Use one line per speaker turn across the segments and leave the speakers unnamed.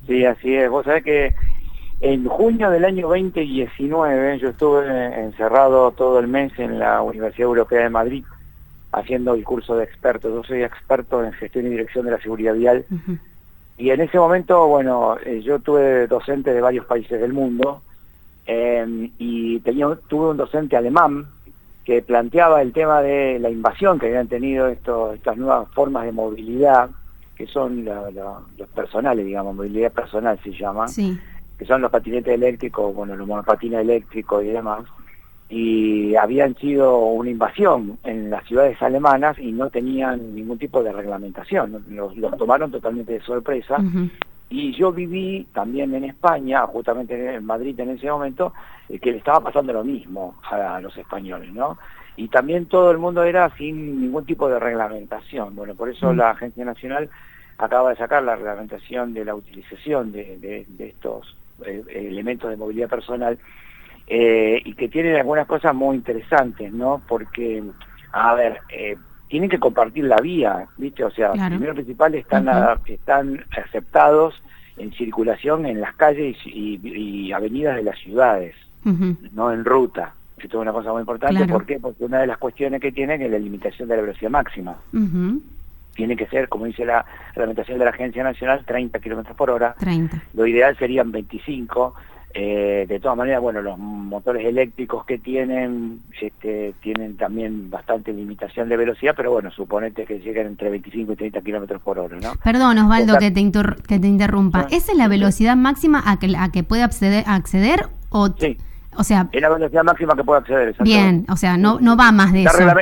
Sí, así es. Vos sabés que en junio del año 2019 yo estuve encerrado todo el mes en la Universidad Europea de Madrid haciendo el curso de expertos. Yo soy experto en gestión y dirección de la seguridad vial.
Ujú.
Y en ese momento, bueno, yo tuve docentes de varios países del mundo y tuve un docente alemán que planteaba el tema de la invasión que habían tenido estas nuevas formas de movilidad, que son los personales, digamos, movilidad personal se llama,
Sí.
que son los patinetes eléctricos, bueno, los monopatines eléctricos y demás, y habían sido una invasión en las ciudades alemanas y no tenían ningún tipo de reglamentación, los tomaron totalmente de sorpresa.
Ujú.
Y yo viví también en España, justamente en Madrid en ese momento, que le estaba pasando lo mismo a los españoles, ¿no? Y también todo el mundo era sin ningún tipo de reglamentación. Bueno, por eso la Agencia Nacional acaba de sacar la reglamentación de la utilización de estos elementos de movilidad personal, y que tienen algunas cosas muy interesantes, ¿no? Porque, a ver, tienen que compartir la vía, ¿viste? O sea,
Claro.
primero principal están aceptados en circulación en las calles y avenidas de las ciudades,
Ujú.
no en ruta. Esto es una cosa muy importante.
Claro.
¿Por qué? Porque una de las cuestiones que tienen es la limitación de la velocidad máxima.
Ujú.
Tiene que ser, como dice la reglamentación de la Agencia Nacional, 30 kilómetros por hora.
30.
Lo ideal serían 25. De todas maneras, bueno, los motores eléctricos que tienen también bastante limitación de velocidad, pero bueno, suponete que lleguen entre 25 y 30 kilómetros por hora, ¿no?
Perdón, Osvaldo,
O sea,
que te interrumpa. ¿Esa es la velocidad máxima a que puede acceder o,
sí,
o sea,
es la velocidad máxima que puede acceder, exactamente.
bien, o sea, no va más de eso?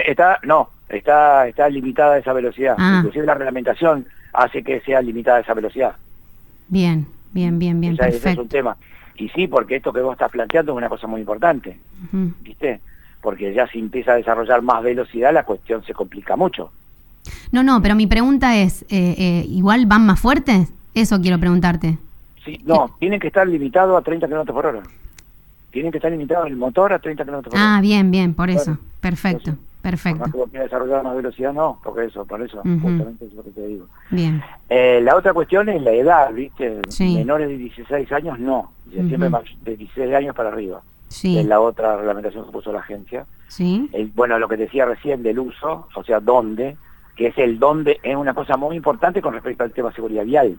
Está limitada esa velocidad.
Ah.
Inclusive la reglamentación hace que sea limitada esa velocidad.
Bien, ese
Ese es
perfecto.
un tema. Y sí, porque esto que vos estás planteando es una cosa muy importante,
Ujú.
¿viste? Porque ya si empieza a desarrollar más velocidad, la cuestión se complica mucho.
No, pero mi pregunta es, ¿igual van más fuertes? Eso quiero preguntarte.
Sí, no, tienen que estar limitados a 30 kilómetros por hora. Tienen que estar limitados el motor a 30 kilómetros por hora.
Ah, bien, por eso.
Bueno,
Perfecto,
entonces,
perfecto.
por más que vos quieras desarrollar más velocidad, no, por eso,
Ujú.
justamente es lo que te digo.
Bien,
La otra cuestión es la edad, ¿viste?
Sí.
Menores de 16 años, no. Siempre
Ujú.
más de 16 años para arriba.
Sí.
Es la otra reglamentación que puso la agencia.
sí,
Bueno, lo que decía recién del uso, o sea, dónde, que es el dónde, es una cosa muy importante con respecto al tema seguridad vial.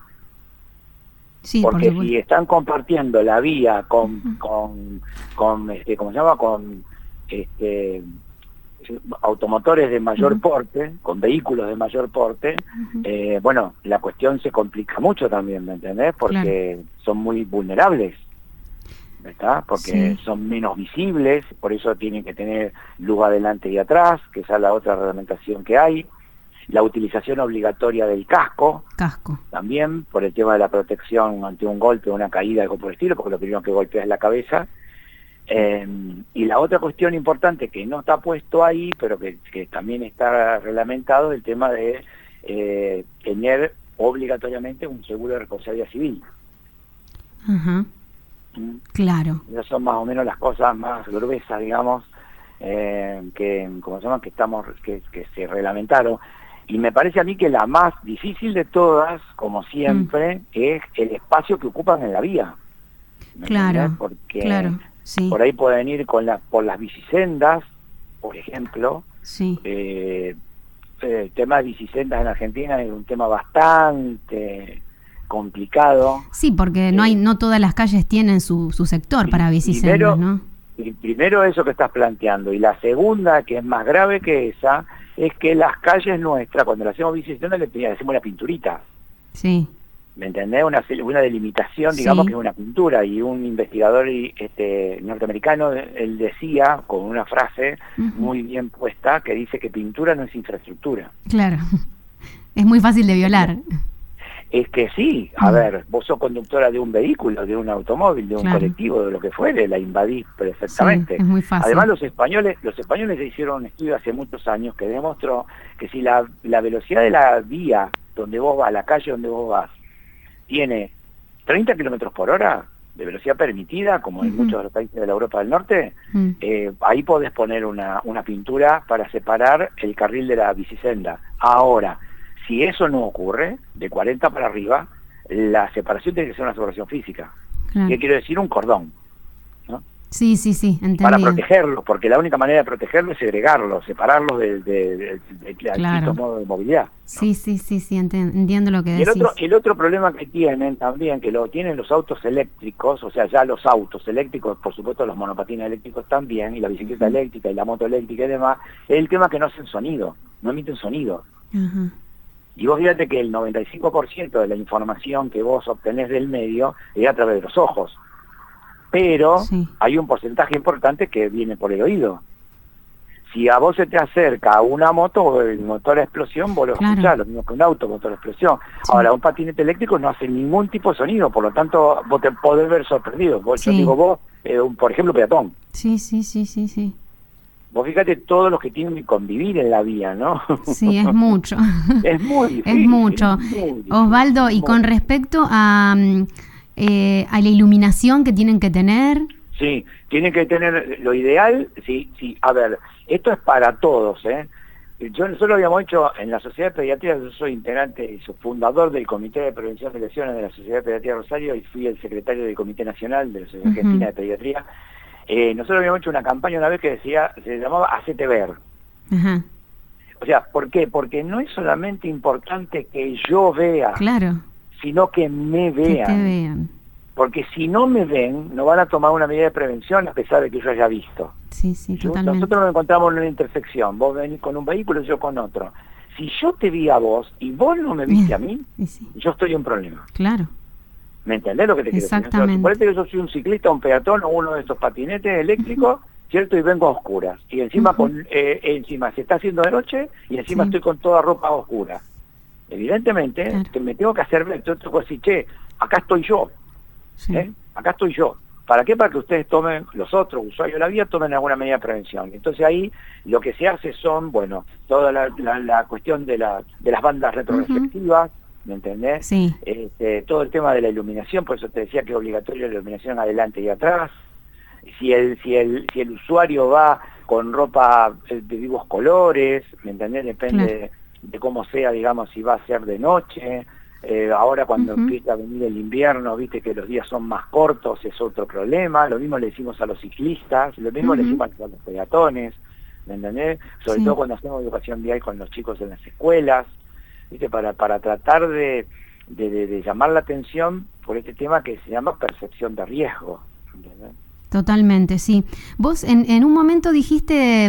sí, por
Porque
supuesto.
si están compartiendo la vía con ¿cómo se llama? Con automotores de mayor porte, con vehículos de mayor porte, bueno, la cuestión se complica mucho también, ¿me entendés? Porque son muy vulnerables, ¿verdad? Porque son menos visibles, por eso tienen que tener luz adelante y atrás, que esa es la otra reglamentación que hay. La utilización obligatoria del casco, también por el tema de la protección ante un golpe, una caída, algo por el estilo, porque lo primero que golpea es la cabeza. Y la otra cuestión importante que no está puesto ahí, pero que también está reglamentado, el tema de tener obligatoriamente un seguro de responsabilidad civil.
Ajá. Claro.
Esas son más o menos las cosas más gruesas, digamos, ¿cómo se llama? Que se reglamentaron. Y me parece a mí que la más difícil de todas, como siempre, es el espacio que ocupan en la vía.
Claro,
porque
sí.
por ahí pueden ir por las bicisendas, por ejemplo.
Sí.
El tema de bicisendas en Argentina es un tema bastante complicado.
Sí, porque no todas las calles tienen su sector para bicisendas, ¿no?
Primero eso que estás planteando, y la segunda, que es más grave que esa, es que las calles nuestras, cuando le hacemos bicisendas, le hacemos una pinturita.
Sí.
¿Me entendés? Una delimitación, digamos, que es una pintura. Y un investigador norteamericano, él decía, con una frase muy bien puesta, que dice que pintura no es infraestructura.
Claro, es muy fácil de violar.
Es que sí, a ver, vos sos conductora de un vehículo, de un automóvil, de un colectivo, de lo que fuere, la invadís perfectamente.
Sí, es muy fácil.
Además, los españoles hicieron un estudio hace muchos años que demostró que si la velocidad de la vía donde vos vas, la calle donde vos vas, tiene 30 kilómetros por hora de velocidad permitida, como en muchos de los países de la Europa del Norte, ahí podés poner una pintura para separar el carril de la bicisenda. Ahora, si eso no ocurre, de 40 para arriba, la separación tiene que ser una separación física.
Claro.
¿Qué quiero decir? Un cordón, ¿no?
Sí, entendido.
Para protegerlos, porque la única manera de protegerlos es segregarlos, separarlos del
claro.
modo de movilidad, ¿no?
Sí, entiendo lo que decís.
El otro problema que tienen también, que lo tienen los autos eléctricos, o sea, ya los autos eléctricos, por supuesto los monopatines eléctricos también, y la bicicleta eléctrica y la moto eléctrica y demás, es el tema que no hacen sonido, no emiten sonido.
Ajá.
Y vos fíjate que el 95% de la información que vos obtenés del medio es a través de los ojos. Pero hay un porcentaje importante que viene por el oído. Si a vos se te acerca una moto, el motor a explosión, vos lo escuchás, lo mismo que un auto, motor a explosión. Sí. Ahora, un patinete eléctrico no hace ningún tipo de sonido, por lo tanto, vos te podés ver sorprendido. Yo digo vos, por ejemplo, peatón.
Sí.
Vos fíjate todos los que tienen que convivir en la vía, ¿no?
Sí, es mucho.
Es muy difícil.
Es mucho. Osvaldo, y con respecto a la iluminación que tienen que tener...
Sí, tienen que tener lo ideal, sí, a ver, esto es para todos, ¿eh? Nosotros habíamos hecho en la Sociedad de Pediatría, yo soy integrante y fundador del Comité de Prevención de Lesiones de la Sociedad de Pediatría Rosario y fui el secretario del Comité Nacional de la Sociedad Argentina de Pediatría. Nosotros habíamos hecho una campaña una vez que se llamaba Hacete Ver.
Ajá.
O sea, ¿por qué? Porque no es solamente importante que yo vea,
claro,
sino que me vean.
Que te vean.
Porque si no me ven, no van a tomar una medida de prevención a pesar de que yo haya visto.
Sí, totalmente.
Nosotros nos encontramos en una intersección, vos venís con un vehículo y yo con otro. Si yo te vi a vos y vos no me viste a mí, yo estoy en problema.
Claro.
¿Me entendés lo que te quiero decir?
Exactamente.
Suponete que yo soy un ciclista, un peatón o uno de esos patinetes eléctricos, ¿cierto? Y vengo a oscuras. Y encima encima se está haciendo de noche y encima estoy con toda ropa oscura. Evidentemente, que me tengo que hacer ver. Entonces tengo que decir, che, acá estoy yo. Acá estoy yo. ¿Para qué? Para que ustedes tomen, los otros usuarios de la vía, tomen alguna medida de prevención. Entonces ahí lo que se hace son, bueno, toda la cuestión de las bandas retroreflectivas, ¿me entendés?
Sí.
Todo el tema de la iluminación, por eso te decía que es obligatorio la iluminación adelante y atrás. Si el usuario va con ropa de vivos colores, ¿me entendés? Depende de cómo sea, digamos, si va a ser de noche. Ahora cuando empieza a venir el invierno, viste que los días son más cortos, es otro problema. Lo mismo le decimos a los ciclistas, lo mismo le decimos a los peatones, ¿me entendés? Sobre todo cuando hacemos educación vial con los chicos en las escuelas, viste, para tratar de llamar la atención por este tema que se llama percepción de riesgo, ¿entendés?
Totalmente, sí. Vos en un momento dijiste,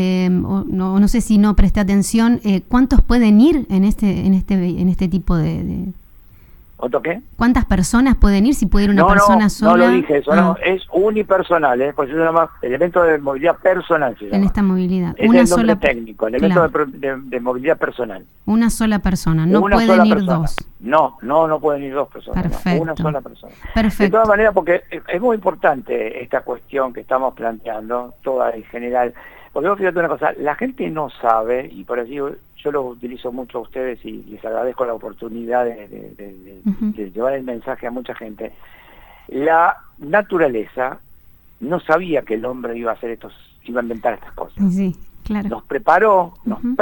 no sé si no presté atención, ¿cuántos pueden ir en este tipo de...
¿Otro qué?
¿Cuántas personas pueden ir? Si puede ir una persona sola.
No lo dije, eso no, es unipersonal, por eso se llama elemento de movilidad personal.
En esta movilidad.
Es el nombre técnico, el elemento de movilidad personal.
Una sola persona, no pueden ir dos.
No pueden ir dos personas.
Perfecto.
No, una sola persona.
Perfecto.
De todas maneras, porque es muy importante esta cuestión que estamos planteando, toda en general. Porque vos fíjate una cosa, la gente no sabe, y por así yo lo utilizo mucho a ustedes y les agradezco la oportunidad de llevar el mensaje a mucha gente. La naturaleza no sabía que el hombre iba a inventar estas cosas.
Sí, claro.
Nos preparó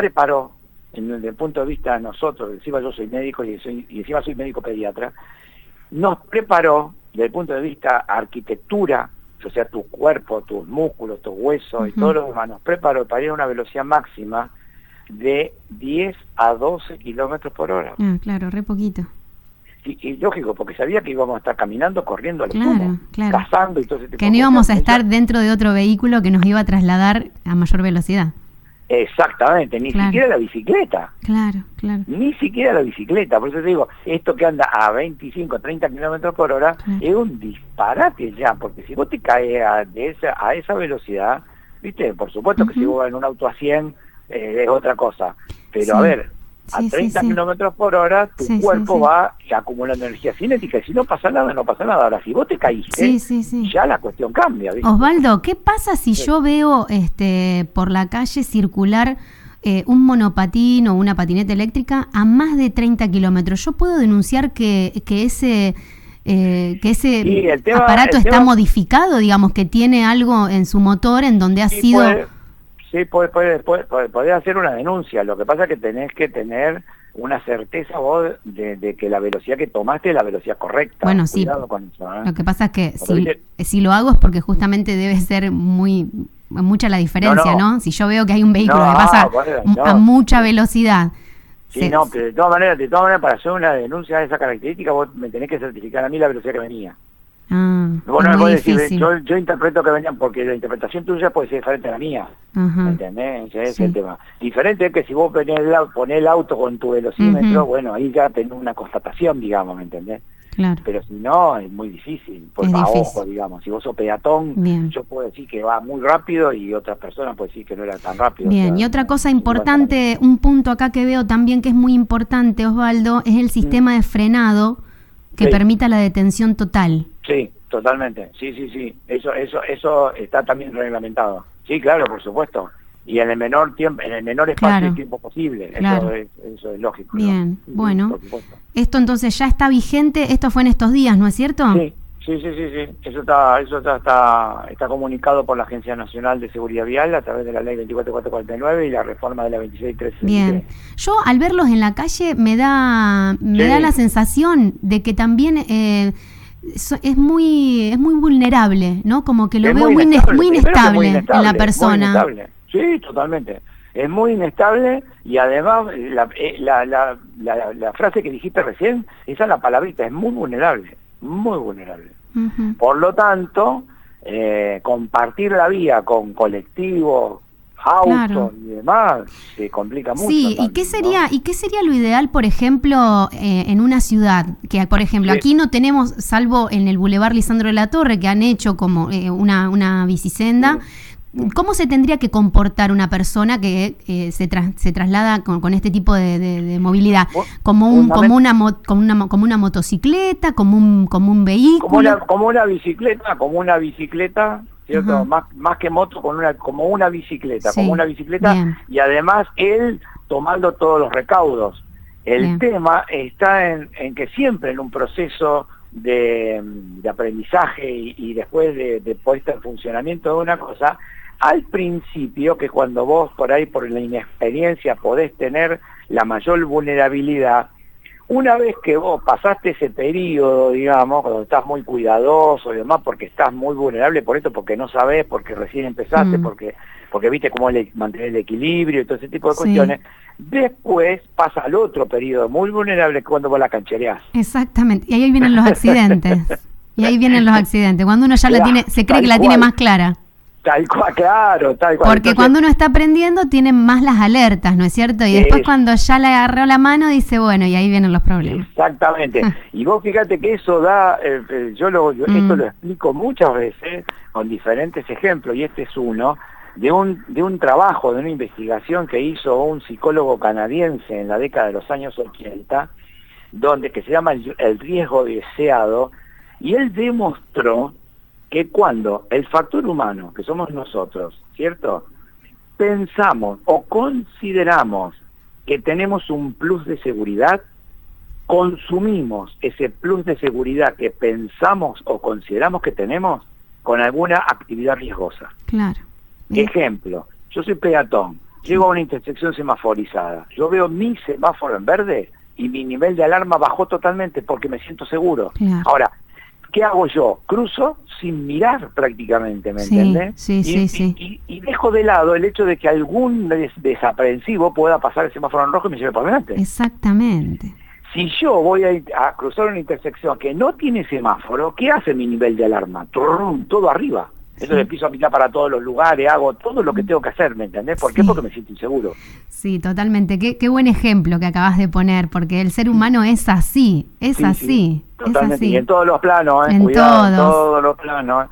desde el punto de vista de nosotros, encima yo soy médico y encima soy médico pediatra, nos preparó desde el punto de vista arquitectura, o sea, tu cuerpo, tus músculos, tus huesos y todo lo demás, nos preparó para ir a una velocidad máxima de 10 a 12 kilómetros por hora.
Claro, re poquito.
Y lógico, porque sabía que íbamos a estar caminando, corriendo al sumo, cazando y todo ese tipo de cosas.
Que no íbamos a estar dentro de otro vehículo que nos iba a trasladar a mayor velocidad.
Exactamente, ni siquiera la bicicleta.
Claro.
Ni siquiera la bicicleta. Por eso te digo, esto que anda a 25, 30 kilómetros por hora es un disparate ya, porque si vos te caes a esa velocidad, viste, por supuesto que si vos vas en un auto a 100 es otra cosa. Pero a ver, a 30 kilómetros por hora tu cuerpo va acumulando energía cinética y si no pasa nada, no pasa nada. Ahora, si vos te caíste, ya la cuestión cambia, ¿viste?
Osvaldo, ¿qué pasa si yo veo por la calle circular un monopatín o una patineta eléctrica a más de 30 kilómetros? ¿Yo puedo denunciar que ese aparato está modificado, digamos, que tiene algo en su motor en donde ha sido...
Sí, podés hacer una denuncia. Lo que pasa es que tenés que tener una certeza vos de que la velocidad que tomaste es la velocidad correcta.
Bueno,
Cuidado
sí.
con eso, ¿eh?
Lo que pasa es que si lo hago es porque justamente debe ser mucha la diferencia, ¿no? Si yo veo que hay un vehículo que pasa a mucha velocidad.
Sí, pero de todas maneras, para hacer una denuncia de esa característica, vos me tenés que certificar a mí la velocidad que venía. Vos no me podés decir, yo interpreto que venían, porque la interpretación tuya puede ser diferente a la mía. ¿Me entendés? Ese es el tema. Diferente es que si vos ponés el auto con tu velocímetro, bueno, ahí ya tenés una constatación, digamos, ¿me entendés?
Claro.
Pero si no, es muy difícil, porque a ojo, digamos, si vos sos peatón,
bien,
yo puedo decir que va muy rápido y otras personas pueden decir que no era tan rápido.
Bien, y otra cosa importante, un punto acá que veo también que es muy importante, Osvaldo, es el sistema de frenado que permita la detención total.
Sí, totalmente, sí, eso está también reglamentado. Sí, claro, por supuesto. Y en el menor tiempo, en el menor espacio de tiempo posible.
Claro.
Eso es lógico.
Bien,
¿no?
Bueno. Esto entonces ya está vigente, esto fue en estos días, ¿no es cierto?
Sí. Eso está comunicado por la Agencia Nacional de Seguridad Vial a través de la Ley 24449 y la reforma de la 26363.
Bien. Yo al verlos en la calle me da la sensación de que también es muy vulnerable, ¿no? Como que lo veo muy inestable en la persona.
Sí, totalmente. Es muy inestable y además la frase que dijiste recién, esa es la palabrita, es muy vulnerable, muy vulnerable. Por lo tanto, compartir la vía con colectivos, autos y demás, se complica mucho.
Sí, ¿y qué sería lo ideal, por ejemplo, en una ciudad? Que, por ejemplo, aquí no tenemos, salvo en el Boulevard Lisandro de la Torre, que han hecho como una bicisenda. ¿Cómo se tendría que comportar una persona que se traslada con este tipo de movilidad? ¿Como una motocicleta? ¿Como un vehículo?
Como una bicicleta, ¿cierto? Más que moto, como una bicicleta,
Bien.
Y además él tomando todos los recaudos. El tema está en que siempre en un proceso de aprendizaje y después de puesta en funcionamiento de una cosa, al principio, que cuando vos por ahí por la inexperiencia podés tener la mayor vulnerabilidad, una vez que vos pasaste ese periodo, digamos, cuando estás muy cuidadoso y demás, porque estás muy vulnerable por esto, porque no sabés, porque recién empezaste, porque viste cómo mantener el equilibrio y todo ese tipo de cuestiones, después pasa al otro periodo muy vulnerable, cuando vos la canchereás.
Exactamente, y ahí vienen los accidentes. Cuando uno ya se cree que la tiene más clara.
Tal cual.
Porque entonces, cuando uno está aprendiendo tiene más las alertas, ¿no es cierto? Y después cuando ya le agarró la mano dice, bueno, y ahí vienen los problemas.
Exactamente. Y vos fíjate que eso da, yo esto lo explico muchas veces con diferentes ejemplos, y este es uno, de un trabajo, de una investigación que hizo un psicólogo canadiense en la década de los años 80, que se llama el riesgo deseado, y él demostró que cuando el factor humano, que somos nosotros, ¿cierto?, pensamos o consideramos que tenemos un plus de seguridad, consumimos ese plus de seguridad que pensamos o consideramos que tenemos con alguna actividad riesgosa.
Claro.
Ejemplo, yo soy peatón, llego a una intersección semaforizada, yo veo mi semáforo en verde y mi nivel de alarma bajó totalmente porque me siento seguro.
Claro.
Ahora, ¿qué hago yo? Cruzo sin mirar prácticamente, ¿me entiendes?
Sí.
Y dejo de lado el hecho de que algún desaprensivo pueda pasar el semáforo en rojo y me lleve por delante.
Exactamente.
Si yo voy a cruzar una intersección que no tiene semáforo, ¿qué hace mi nivel de alarma? Todo arriba. Eso le empiezo a aplicar para todos los lugares, hago todo lo que tengo que hacer, ¿me entendés? ¿Por qué? Porque me siento inseguro.
Sí, totalmente. Qué buen ejemplo que acabas de poner, porque el ser humano es así, así.
Sí, totalmente, es así. Y en todos los planos,
cuidado,
en todos los planos.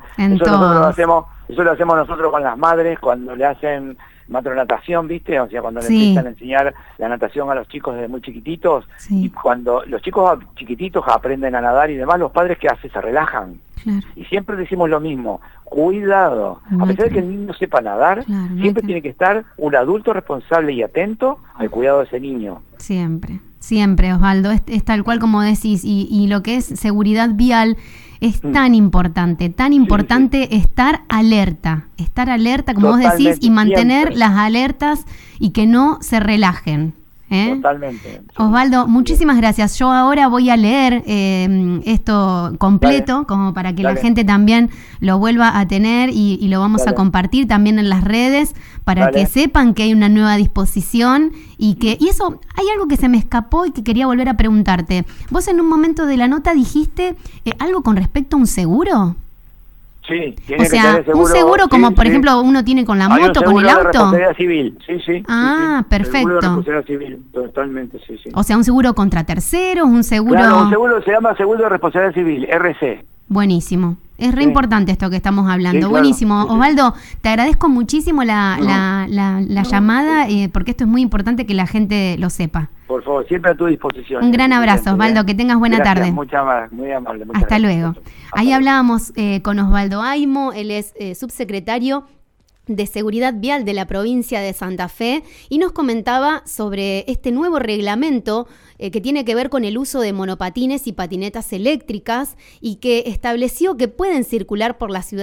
Eso lo hacemos nosotros con las madres cuando le hacen matronatación, ¿viste? O sea, cuando le empiezan a enseñar la natación a los chicos desde muy chiquititos, y cuando los chicos chiquititos aprenden a nadar y demás, los padres, ¿qué hacen? Se relajan.
Claro.
Y siempre decimos lo mismo, cuidado, a pesar de que el niño sepa nadar, siempre tiene que estar un adulto responsable y atento al cuidado de ese niño.
Siempre, Osvaldo, es tal cual como decís, y lo que es seguridad vial es tan importante estar alerta, como vos decís, y mantener las alertas y que no se relajen.
Totalmente.
Osvaldo, muchísimas gracias. Yo ahora voy a leer esto completo, como para que la gente también lo vuelva a tener y lo vamos a compartir también en las redes para que sepan que hay una nueva disposición y eso, hay algo que se me escapó y que quería volver a preguntarte. Vos en un momento de la nota dijiste algo con respecto a un seguro.
Sí,
tiene que tener seguro, un seguro como por ejemplo uno tiene con la moto, con el auto.
De responsabilidad civil, sí.
Perfecto.
Seguro de responsabilidad civil, totalmente, sí.
O sea, un seguro contra terceros, un seguro...
Claro, un seguro se llama seguro de responsabilidad civil, RC.
Buenísimo. Es re importante esto que estamos hablando. Sí, claro. Buenísimo. Osvaldo, te agradezco muchísimo la llamada, porque esto es muy importante que la gente lo sepa.
Por favor, siempre a tu disposición.
Un gran abrazo, Osvaldo. Que tengas buena tarde.
Muy amable.
Hasta luego. Ahí hablábamos con Osvaldo Aymo, él es subsecretario de Seguridad Vial de la provincia de Santa Fe y nos comentaba sobre este nuevo reglamento que tiene que ver con el uso de monopatines y patinetas eléctricas y que estableció que pueden circular por la ciudad